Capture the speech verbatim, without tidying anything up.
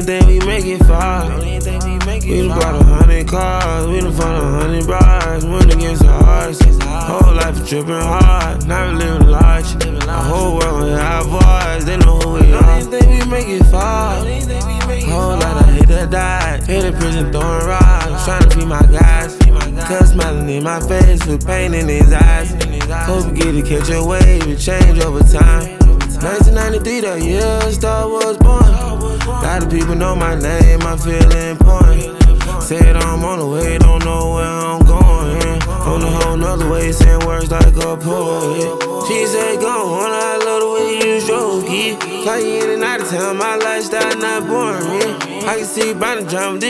even think we make it far. We done bought a hundred cars, we done fought a hundred brides. Went against the odds, whole life is tripping hard. Not living large, the whole world with our voice. They know who we are. Don't even think we make it far. Whole lot of hate that died. Hit the prison throwing rocks, trying to feed my guys. Cuz smiling in my face with pain in his eyes. Hope we get to catch a wave and change over time. nineteen ninety-three, the year Star was born. Lot of people know my name, I feel important. Said I'm on the way, don't know where I'm going. On a whole nother way, saying words like a poet. She said, go on, I love the way you stroke it. Fly in and out of town, my lifestyle not boring. I can see by the drum.